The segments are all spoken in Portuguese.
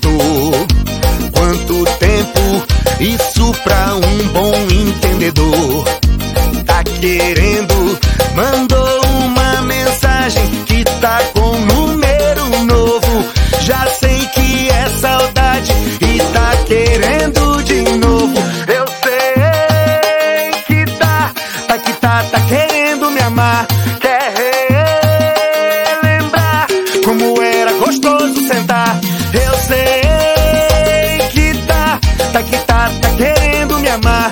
comentou. Quanto tempo, isso pra um bom entendedor. Tá querendo, mandou uma mensagem que tá com número novo. Já sei que é saudade e tá querendo de novo. Eu sei que tá querendo me amar. Quer relembrar como era gostoso sentar. Eu sei que tá querendo me amar.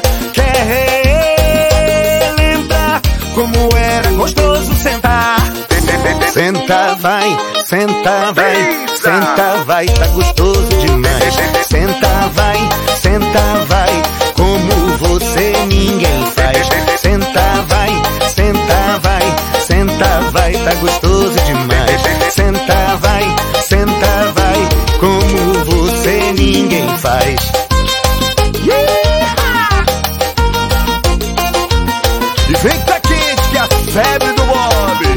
Quer relembrar como era gostoso sentar. Senta, vai, senta, vai, senta, vai, tá gostoso demais. Senta, vai, como você ninguém faz. Senta, vai, tá gostoso demais. Senta, vai, como você ninguém faz. E vem que tá quente, que é a febre do Bob.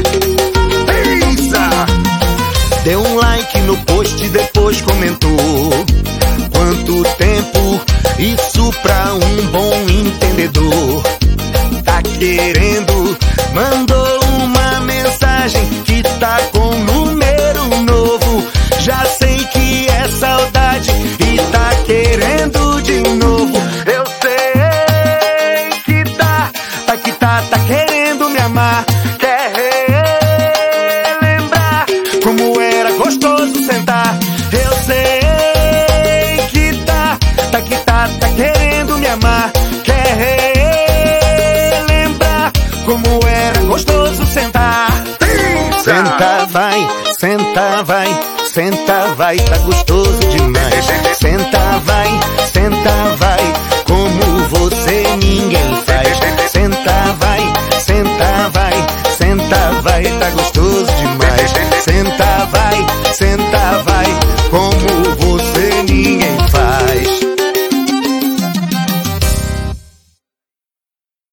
Deu um like no post e depois comentou. Quanto tempo, isso pra um bom entendedor. Tá querendo, mandou uma mensagem que tá com número novo. Já sei que é saudade e tá querendo de novo. Eu sei que tá querendo me amar. Quer relembrar como era gostoso sentar. Eu sei que tá querendo me amar. Quer relembrar como era gostoso sentar. Senta, vai, tá gostoso demais. Senta, vai, como você ninguém faz. Senta, vai, tá gostoso demais. Senta, vai,